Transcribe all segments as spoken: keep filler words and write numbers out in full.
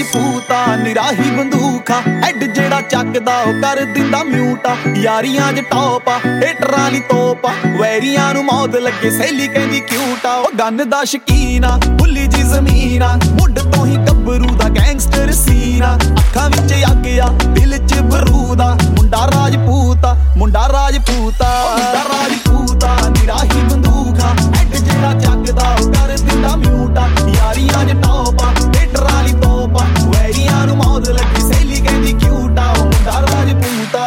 Rajputan ਨਿਰਾਹੀ ਬੰਦੂਖਾ head ਜਿਹੜਾ ਚੱਕਦਾ ਉਹ ਕਰ ਦਿੰਦਾ ਮਿਊਟਾ ਯਾਰੀਆਂ ਚ ਟੌਪ ਆ ਹੇਟਰਾਂ ਲਈ ਤੋਪ ਆ ਵੈਰੀਆਂ ਨੂੰ ਮੌਤ ਲੱਗੇ ਸਹੇਲੀ ਕਹਿੰਦੀ ਕਿਊਟ ਆ ਉਹ ਗੰਨ ਦਾ ਸ਼ਕੀਨ ਆ ਭੁੱਲੀ ਜੀ ਜ਼ਮੀਨ ਆ ਮੁੱਢ ਤੋਂ ਹੀ ਗੱਭਰੂ ਦਾ ਗੈਂਗਸਟਰ ਸੀਨ ਆ ਅੱਖਾਂ ਵਿੱਚ ਅੱਗ ਆ ਦਿਲ ਚ ਬਰੂਦ ਆ ਮੁੰਡਾ ਰਾਜਪੂਤਾ ਮੁੰਡਾ ਰਾਜਪੂਤਾ ਮੁੰਡਾ ਰਾਜਪੂਤਾ ਨਿਰਾਹੀ ਬੰਦੂਖਾ ਹੈਡ ਜਿਹੜਾ ਚੱਕਦਾ ਉਹ ਕਰ ਦਿੰਦਾ ਮਿਊਟਾ ਯਾਰੀਆਂ ਚ ਟੌਪ ਆ ਹੇਟਰਾਂ ਲਈ ਤੋਪ ਆ ਵੈਰੀਆਂ ਨੂੰ ਮੌਤ ਲੱਗੀ ਸਹੇਲੀ ਕਹਿੰਦੀ ਕਿਊਟ ਆ ਉਹ ਮੁੰਡਾ ਰਾਜਪੂਤਾ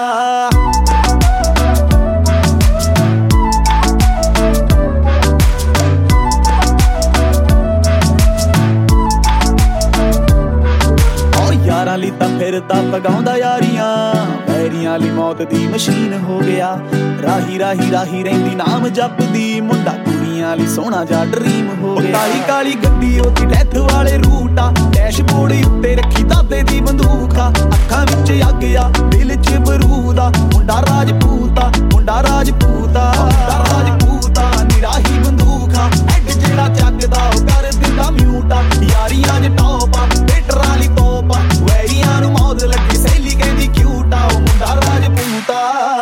ਯਾਰਾਂ ਲਈ ਤਾਂ ਫਿਰਦਾ ਪਗਾਉਂਦਾ ਯਾਰੀਆਂ ਵੈਰੀਆਂ ਲਈ ਮੌਤ ਦੀ ਮਸ਼ੀਨ ਹੋ ਗਿਆ ਰਾਹੀ ਰਾਹੀ ਰਾਹੀ ਰਹਿੰਦੀ ਨਾਮ ਜਪਦੀ ਮੁੰਡਾ ਕੁੜੀਆਂ ਲਈ ਸੋਹਣਾ ਜਾ ਡਰੀਮ ਹੋ ਗਿਆ ਕਾਲੀ ਕਾਲੀ ਗੱਡੀ ਉਹਦੀ ਡੈਥ ਵਾਲੇ ਰੂਟ ਆ ਡੈਸ਼ਬੋਰਡ ਉੱਤੇ ਰੱਖੀ ਦਾਦੇ ਦੀ ਬੰਦੂਕ ਆ ਅੱਖਾਂ ਵਿੱਚ ਅੱਗ ਆ ਦਿਲ ਚ ਬਰੂਦ ਆ ਮੁੰਡਾ ਰਾਜਪੂਤਾ ਮੁੰਡਾ ਰਾਜਪੂਤਾ ਮੁੰਡਾ ਰਾਜਪੂਤਾ ਨਿਰਾਹੀ ਬੰਦੂਕ ਆ ਹੈਡ ਜਿਹੜਾ ਚੱਕਦਾ ਉਹ ਕਰ ਦਿੰਦਾ ਮਿਊਟਾ ਯਾਰੀਆਂ ਚ ਟੌਪ ਆ ਹੇਟਰਾਂ ਲਈ ਤੋਪ ਆ ਵੈਰੀਆਂ ਨੂੰ ਮੌਤ ਲੱਗੀ ਸਹੇਲੀ ਕਹਿੰਦੀ ਕਿਊਟ ਆ ਉਹ ਮੁੰਡਾ ਰਾਜਪੂਤਾ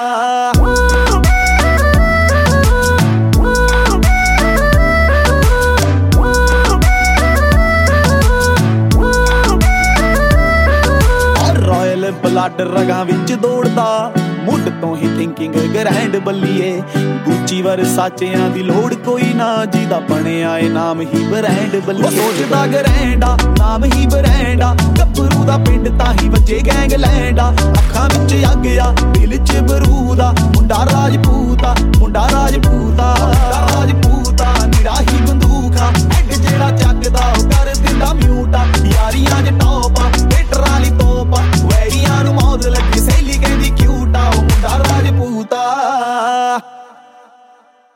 ਰਾਇਲ ਬਲੱਡ ਰਗਾਂ ਵਿੱਚ ਦੌੜਦਾ ਮੁੱਢ ਤੋਂ ਹੀ ਥਿੰਕਿੰਗ ਗ੍ਰੈਂਡ ਬੱਲੀਏ ਗੁੱਚੀ ਵਰਸਾਚਿਆਂ ਦੀ ਲੋੜ ਕੋਈ ਨਾ ਜਿਹਦਾ ਬਣਿਆ ਏ ਨਾਮ ਹੀ ਬ੍ਰੈਂਡ ਬੱਲੀਏ ਸੋਚਦਾ ਗ੍ਰੈਂਡਾ ਨਾਮ ਹੀ ਬ੍ਰੈਂਡਾ ਗੱਭਰੂ ਦਾ ਪਿੰਡ ਤਾਂ ਹੀ ਵੱਜੇ ਗੈਂਗਲੈਂਡਾ ਅੱਖਾਂ ਵਿੱਚ ਅੱਗ ਆ ਦਿਲ ਚ ਬਰੂਦ ਆ ਮੁੰਡਾ ਰਾਜਪੂਤਾ ਮੁੰਡਾ ਰਾਜਪੂਤਾ ਮੁੰਡਾ ਰਾਜਪੂਤਾ